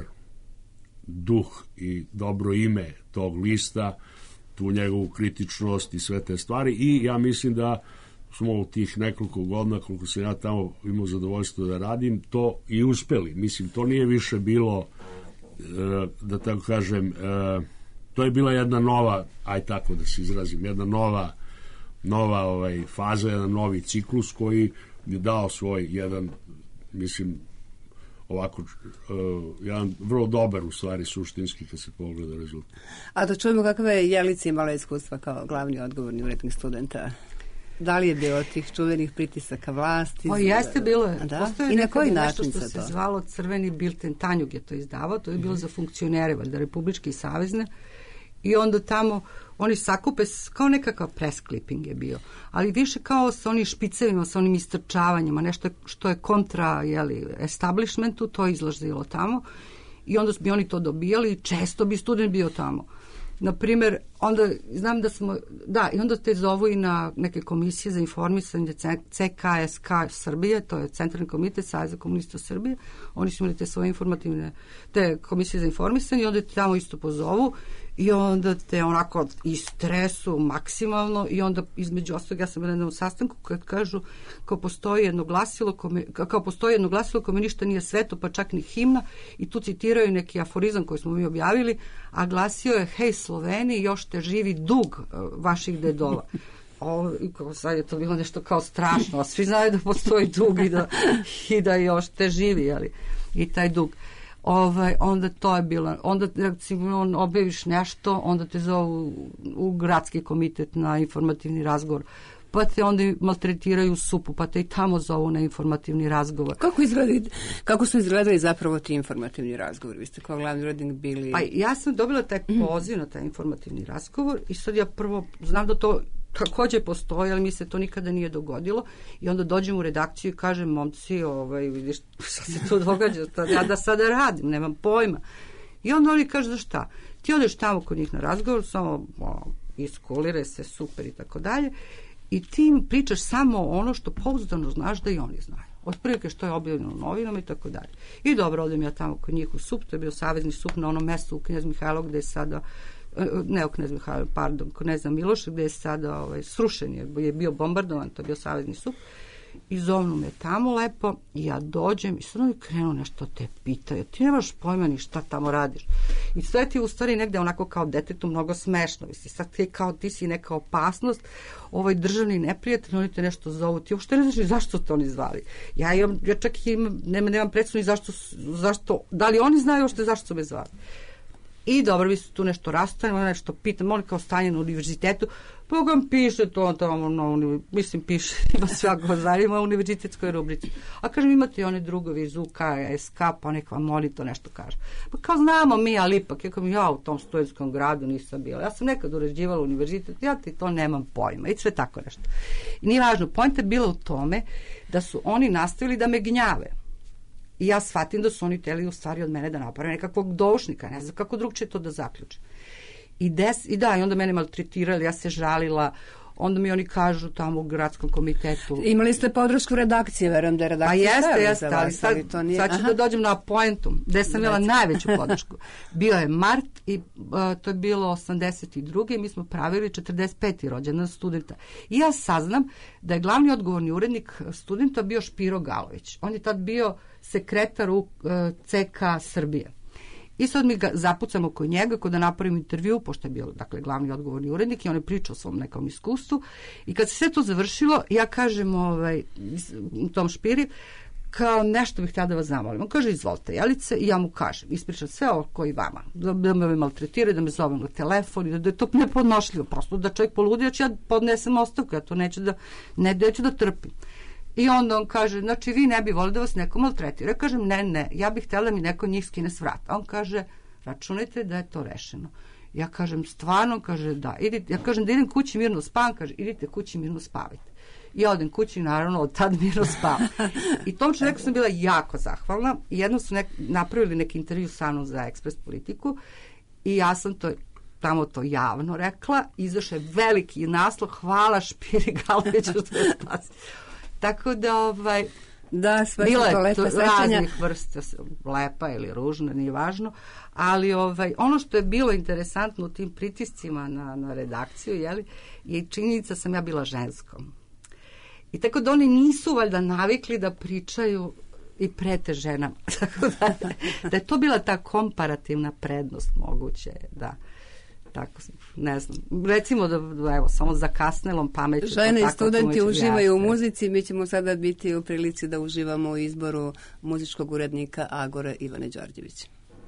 duh i dobro ime tog lista, tu njegovu kritičnost i sve te stvari, i ja mislim da smo u tih nekoliko godina koliko sam ja tamo imao zadovoljstvo da radim to i uspeli. Mislim, to nije više bilo da tako kažem, to je bila jedna nova, aj tako da se izrazim, jedna nova faza, jedan novi ciklus koji je dao svoj jedan, mislim, ovako, jedan vrlo dobar u stvari suštinski kad se pogleda rezultat. A da čujemo kakve je Jelica imala iskustva kao glavni odgovorni urednik Studenta? Da li je bilo tih čuvenih pritisaka vlasti? Pa jeste bilo. Da? I na koji način nešto što se zvalo Crveni bilten, Tanjug je to izdavao, to je bilo za funkcionere, valjda republičke i savezne, i onda tamo oni sakupe kao nekakav press clipping je bio, ali više kao sa onim špicevima, sa onim istrčavanjima, nešto što je kontra establishmentu, to je izlazilo tamo i onda bi oni to dobijali i često bi student bio tamo. Naprimjer, onda znam da smo, i onda te zovu i na neke komisije za informisanje, CKSK Srbije, to je Centralni komitet Saveza komunista Srbije, oni su imali te svoje informativne, te komisije za informisanje i onda te tamo isto pozovu i onda te onako istresu maksimalno i onda između ostalog ja sam bila na jednom sastanku kad kažu kao postoji jedno glasilo kome ništa nije sveto pa čak ni himna i tu citiraju neki aforizam koji smo mi objavili, a glasio je hej Sloveni, još te živi dug vaših dedova. Sad je to bilo nešto kao strašno, a svi znaju da postoji dug i da još te živi, i taj dug. Onda to je bilo, onda recimo objaviš nešto, onda te zovu u gradski komitet na informativni razgovor, pa te onda maltretiraju supu, pa te i tamo zovu na informativni razgovor. Kako su izgledali zapravo ti informativni razgovori? Vi ste kao glavni urednik bili... Pa ja sam dobila taj poziv na taj informativni razgovor i sad ja prvo znam da to također postoji, ali mi se to nikada nije dogodilo i onda dođem u redakciju i kažem momci, vidiš šta se tu događa, ja da sada radim, nemam pojma. I onda oni kažu da šta? Ti odeš tamo kod njih na razgovor, samo iskulire se, super i tako dalje, i ti im pričaš samo ono što pouzdano znaš da i oni znaju. Otprilike što je objavljeno u novinama i tako dalje. I dobro, odem ja tamo kod njih u SUP, to je bio savezni SUP na onom mestu u Knez Mihajlo gde je sada Kneza Miloša, gde je sada srušen je bio bombardovan, to je bio savezni SUP, i zovnu me tamo lepo i ja dođem i sad oni krenu nešto te pitaju, ti nemaš pojma ni šta tamo radiš i sve ti u stvari negde onako kao detetu mnogo smešno, sad ti si neka opasnost, državni neprijatelj, oni te nešto zovu, ti uopšte ne znaš zašto te oni zvali, ja čak nemam predstavu zašto, da li oni znaju uopšte zašto su me zvali. I dobro, vi su tu nešto rastanemo, nešto pitam, oni kao stanje na univerzitetu, pa vam piše to tamo, mislim piše, ima svako zanima u univerzitetskoj rubrici. A kažem, imate one drugovi iz UK, SK, pa nek vam oni to nešto kaže. Pa kao znamo mi, ali ipak, ja u tom studentskom gradu nisam bila. Ja sam nekad uređivala univerzitet, ja ti to nemam pojma i sve tako nešto. I nije važno, poenta je bila u tome da su oni nastavili da me gnjave. I ja shvatim da su oni hteli u stvari od mene da naprave nekakvog doušnika, ne znam kako drugčije to da zaključe. I onda mene maltretirali, ja se žalila, onda mi oni kažu tamo u gradskom komitetu. Imali ste podršku redakcije, verujem da je redakcija. Pa jeste, ali sad ću da dođem na poentu, gde sam imala najveću podršku. Bio je mart i to je bilo 82. i mi smo pravili 45. rođendan Studenta. I ja saznam da je glavni odgovorni urednik Studenta bio Špiro Galović. On je tad bio sekretar u CK Srbije. I sad mi ga zapucamo kod njega, kod da napravim intervju, pošto je bio, dakle, glavni odgovorni urednik i on je pričao o svom nekom iskustvu. I kad se sve to završilo, ja kažem tom Špiri, kao nešto bih htjela da vas zamolim. On kaže, izvolite, Jelice, i ja mu kažem, ispričam sve oko i vama, da me maltretiraju, da me zovem na telefon, da je to nepodnošljivo, prosto da čovjek poludi, ja podnesem ostavku, ja to neću da trpim. I onda on kaže, znači vi ne bi volili da vas neko maltretira. Ja kažem, ne, ja bih htjela da mi neko njih skine s vrata. On kaže, računajte da je to rešeno. Ja kažem, stvarno, kaže, da. Ja kažem, da idem kući mirno spavam, kaže, idite kući mirno spavajte. I odem kući, naravno, od tad mirno spavam. I tom čovjeku sam bila jako zahvalna. I jednom su napravili neki intervju sa mnom za Ekspres Politiku i ja sam tamo to javno rekla. Izašao je veliki naslov, hvala Špiri Galoviću što je spasio. Tako da, da, sve bilo je lepa raznih vrsta, lepa ili ružna, nije važno, ali ono što je bilo interesantno u tim pritiscima na redakciju, je činjenica sam ja bila ženskom. I tako da oni nisu valjda navikli da pričaju i prete ženama. Tako da je to bila ta komparativna prednost moguće, da. Tako, ne znam, recimo da evo, samo zakasnelom pameću. Žene i studenti uživaju u muzici, mi ćemo sada biti u prilici da uživamo u izboru muzičkog urednika Agore Ivane Đorđević.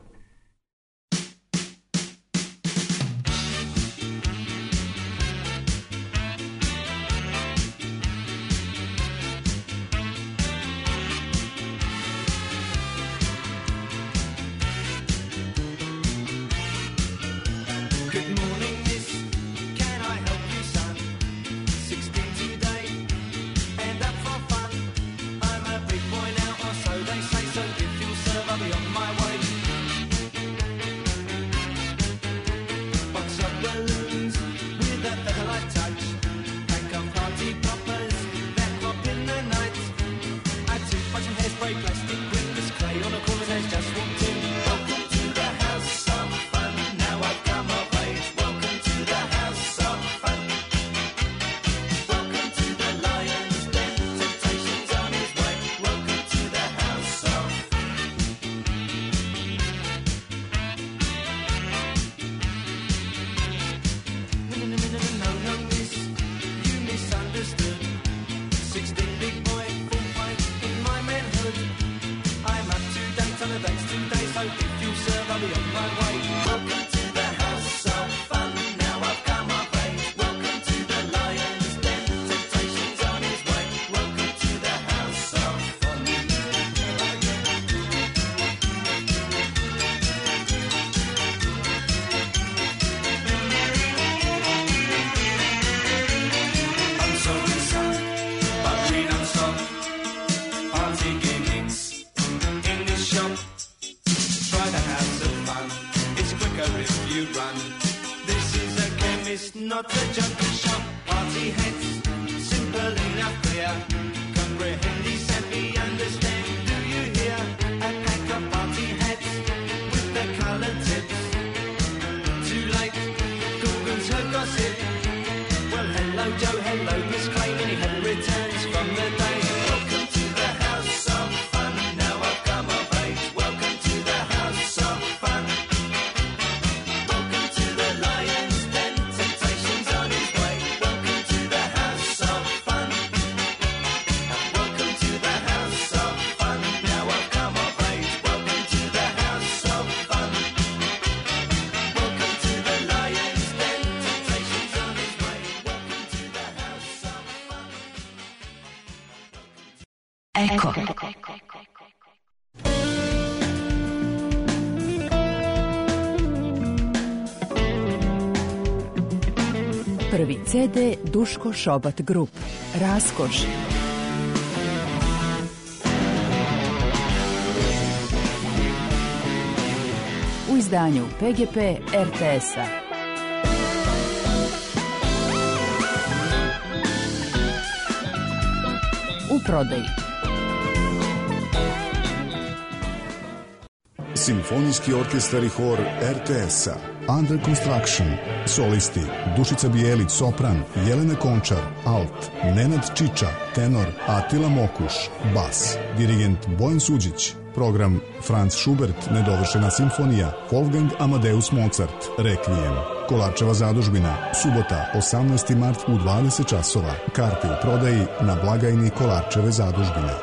Not a junkie shop, party heads, simple enough clear. Comprehend these and be understand. Do you hear? A pack of party heads with the colored tips. Too late, Google's heard gossip. Well, hello Joe, hello Miss Crane, and he had returns from the day. Welcome to the house of fun. Now I've come of age. Welcome to the house of fun. Welcome to the Lion's Den. Eko. Prvi CD Duško Šobat Grup. Raskoš. U izdanju PGP RTS-a. U prodaji. Simfonijski orkestar i hor RTS-a, Under Construction, solisti Dušica Bijelić, sopran, Jelena Končar, alt, Nenad Čiča, tenor, Atila Mokuš, bas, dirigent Bojan Suđić, Program Franz Schubert, Nedovršena simfonija, Wolfgang Amadeus Mozart, Requiem. Kolarčeva zadužbina, subota, 18. mart u 20 časova. Karte u prodaji na blagajni Kolarčeve zadužbine.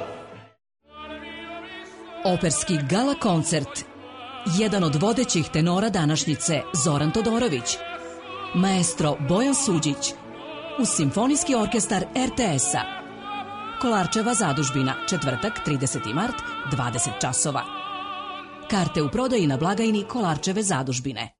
Operski gala koncert. Jedan od vodećih tenora današnjice, Zoran Todorović. Maestro Bojan Suđić. Uz Simfonijski orkestar RTS-a. Kolarčeva zadužbina, četvrtak, 30. mart, 20 časova. Karte u prodaji na blagajni Kolarčeve zadužbine.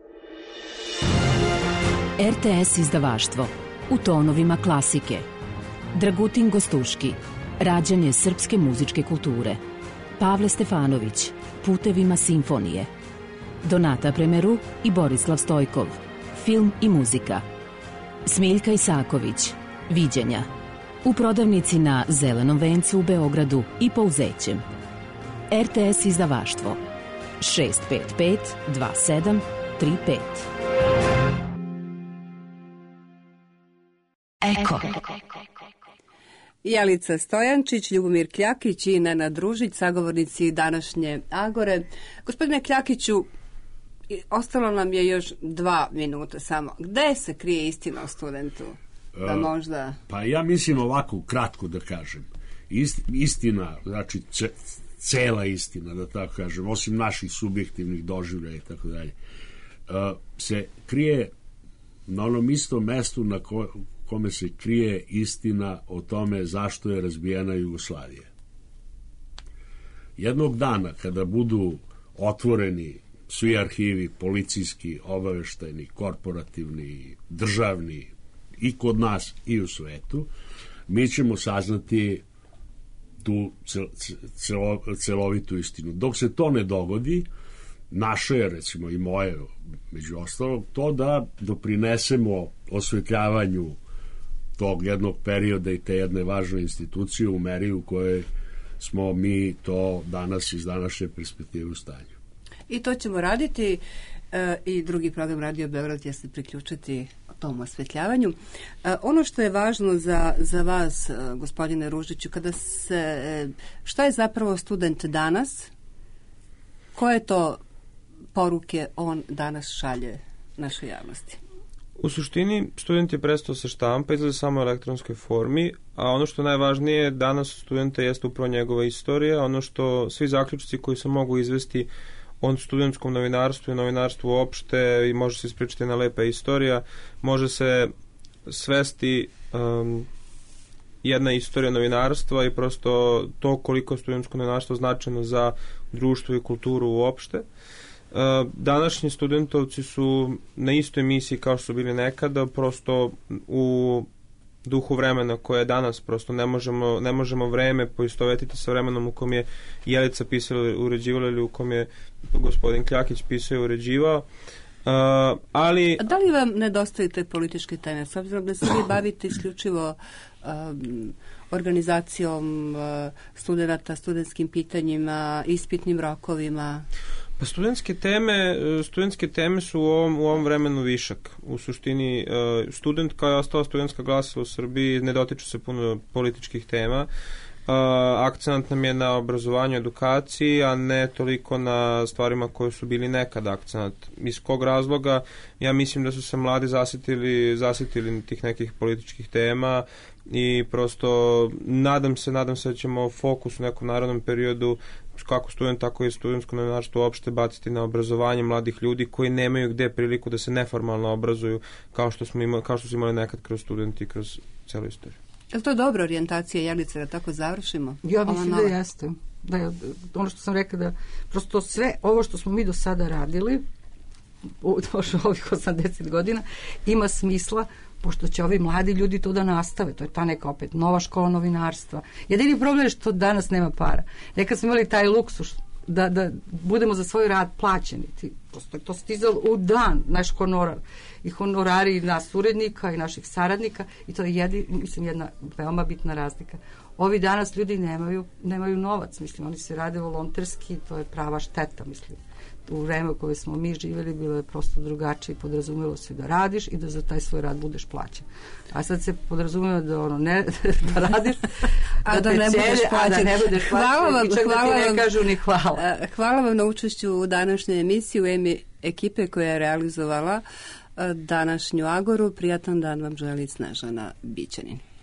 RTS izdavaštvo. U tonovima klasike. Dragutin Gostuški. Rađanje srpske muzičke kulture. Pavle Stefanović. Putevima simfonije. Donata Premeru i Borislav Stojkov. Film i muzika. Smiljka Isaković. Viđenja. U prodavnici na Zelenom vencu u Beogradu i Pouzećem. RTS izdavaštvo. 655 27 35. Eko. Jelica Stojančić, Ljubomir Kljakić i Nenad Družić, sagovornici današnje Agore. Gospodine Kljakiću, ostalo nam je još 2 minuta samo. Gde se krije istina o studentu? Da možda... Pa ja mislim ovako, kratko da kažem. Istina, znači cela istina, da tako kažem, osim naših subjektivnih doživljaja i tako dalje, se krije na onom istom mestu na kome se krije istina o tome zašto je razbijena Jugoslavija. Jednog dana kada budu otvoreni svi arhivi, policijski, obaveštajni, korporativni, državni, i kod nas i u svetu, mi ćemo saznati tu celovitu istinu. Dok se to ne dogodi, naše, recimo i moje, među ostalog, to da doprinesemo osvetljavanju tog jednog perioda i te jedne važne institucije u meri u kojoj smo mi to danas iz današnje perspektive u stanju. I to ćemo raditi i drugi program Radio Beograd će se priključiti tom osvetljavanju. Ono što je važno za vas, gospodine Ružiću, šta je zapravo student danas? Koje to poruke on danas šalje našoj javnosti? U suštini, student je prestao sa štampa, izgleda samo u elektronskoj formi, a ono što najvažnije danas studenta jeste upravo njegova istorija, ono što svi zaključci koji se mogu izvesti o studentskom novinarstvu i novinarstvu uopšte i može se ispričati jedna lepa istorija, može se svesti jedna istorija novinarstva i prosto to koliko studentsko novinarstvo značajno za društvo i kulturu uopšte. Današnji studentovci su na istoj misiji kao što su bili nekada, prosto u duhu vremena koje je danas, prosto ne možemo vreme poistovetiti sa vremenom u kom je Jelica pisala, uređivala ili u kom je gospodin Kljakić pisao i uređivao. Ali... Da li vam nedostaju te političke teme? S obzirom da se vi bavite isključivo organizacijom studenata, studentskim pitanjima, ispitnim rokovima? Pa studentske teme su u ovom vremenu višak. U suštini, student kao je ostala studentska glasila u Srbiji, ne dotiču se puno političkih tema. Akcent nam je na obrazovanju, edukaciji, a ne toliko na stvarima koje su bili nekad akcent. Iz kog razloga? Ja mislim da su se mladi zasitili tih nekih političkih tema i prosto nadam se da ćemo fokus u nekom narodnom periodu kako student, tako i studentsko novinarstvo uopšte baciti na obrazovanje mladih ljudi koji nemaju gde priliku da se neformalno obrazuju kao što su imali nekad kroz studenti i kroz celu istoriju. Je li to dobra orijentacija, Jelice, da tako završimo? Ja mislim da jeste. Da je, ono što sam rekla, da prosto sve ovo što smo mi do sada radili u ovih 80 godina ima smisla, pošto će ovi mladi ljudi to da nastave. To je ta neka opet nova škola novinarstva. Jedini problem je što danas nema para. Nekad smo imali taj luksus da budemo za svoj rad plaćeni. Prosto je to stizalo u dan, naš honorar. I honorari nas urednika i naših saradnika i to je jedna veoma bitna razlika. Ovi danas ljudi nemaju novac, mislim, oni se rade volonterski, to je prava šteta, mislim. u vreme u koje smo mi živjeli bilo je prosto drugačije, podrazumelo se da radiš i da za taj svoj rad budeš plaćen. A sad se podrazumelo da ne da radiš, da ne budeš plaćen. Hvala vam, ne kažu ni hvala. Hvala vam na učešću u današnjoj emisiji u ime ekipe koja je realizovala današnju Agoru. Prijatan dan vam želi Snežana Bićanin.